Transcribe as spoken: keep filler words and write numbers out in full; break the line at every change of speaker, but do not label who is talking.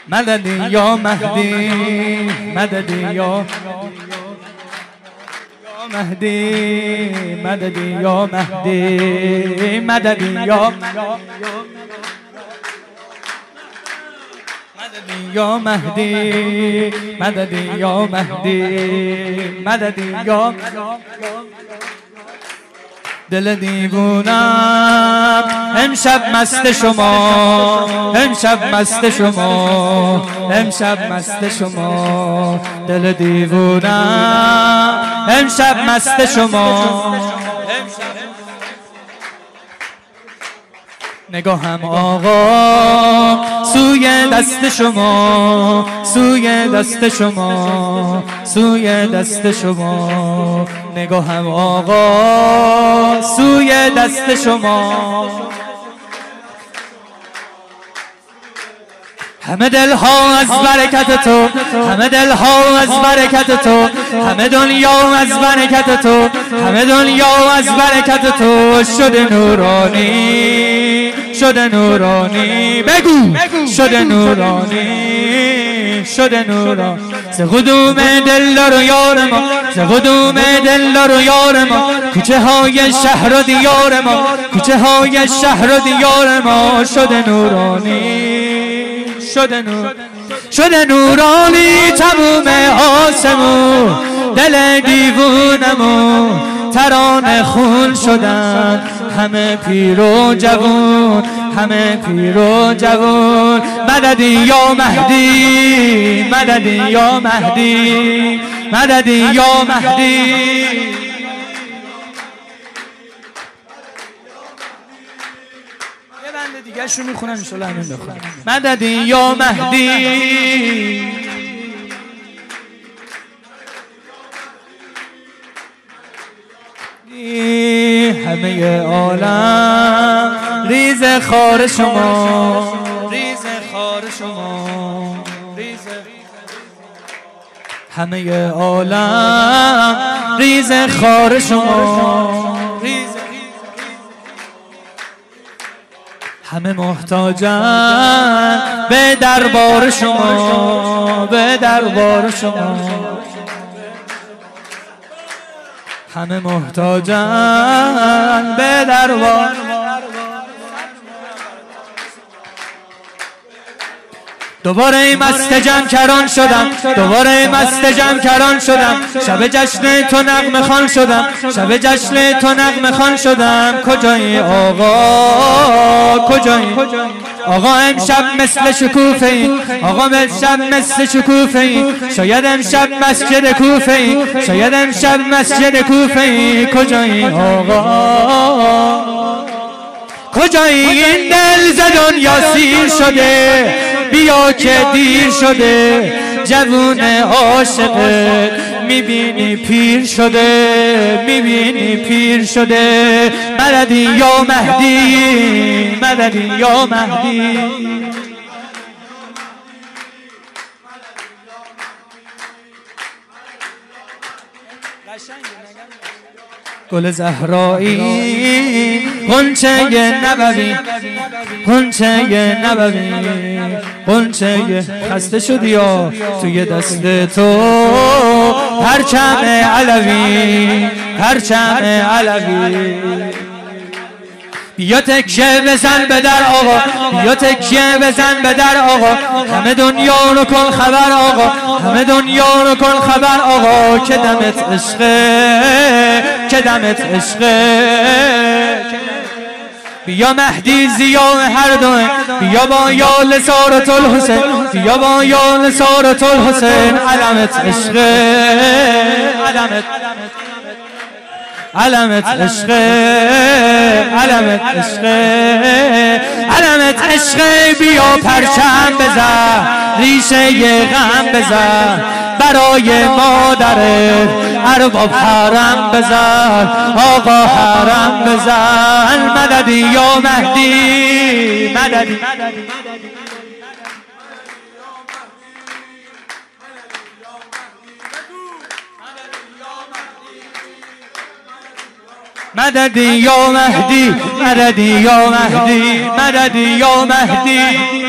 مددی یا مهدی مددی یا مهدی مددی یا مهدی مددی یا یا مهدی مددی یا مهدی مددی یا دل دیوونم امشب مست شما امشب مست شما امشب مست شما دل دیوونم امشب مست شما نگاهم آقا سوی دست شما سوی دست شما سوی دست شما نگاهم آقا سوی دست شما همه دلها از برکت تو همه دلها از برکت تو همه دنیا از برکت تو همه دنیا از برکت تو شده نورانی شده نورانی بگو شده نورانی شده نورانی ز قدوم دل رو یار ما ز قدوم دل رو یار ما کوچه های شهر و دیار ما کوچه های شهر و دیار ما شده نورانی شده نور شده نورانی تموم آسمون دل دیوونمون ترانه خون شدن همه پیر و جوون همه پیر و جوون مددی یا مهدی مددی یا مهدی مددی یا مهدی دیگه شو میخونم انشالله همین بخونم مددی یا مهدی همه عالم ریز خار شما ریز خار شما ریز همه عالم ریز خار شما ریز همه محتاجن به دربار شما به دربار شما همه محتاجن به دربار دوباره مست جمع کران شدم دوباره مست جمع کران شدم شب جشن تو نغمه خوان شدم شب جشن تو نغمه خوان شدم کجایی آقا کجایی آقا امشب مثل شکوفه ای آقا امشب مثل شکوفه ای شاید امشب مسجد کوفه ای شاید امشب مسجد کوفه ای کجایی آقا کجایی این دل ز دنیا سیر شده بیا که دیر شده جوون عاشقت میبینی پیر شده میبینی پیر شده مددی یا مهدی مددی یا مهدی گل زهرایی غنچه نبوی غنچه نبوی غنچه خسته شدی یا توی دست تو پرچم علوی پرچم علوی بیا تکیه بزن به در آقا بیا تکیه بزن به در آقا همه دنیا رو کن خبر آقا همه دنیا رو کن خبر آقا که دمت عشقه که دمت عشقه بیا مهدی زیا هر دوه بیا با یال سارت الحسین بیا با یال سارت الحسین علمت عشقه علمت علمت عشقه علمت عشقه علمت عشقه بیا پرچم بزن ریشه غم بزن برای مادرت ارباب حرم بزن آقا حرم بزن مددی یا مهدی مددی مددی یا مهدی مددی یا مهدی مددی یا مهدی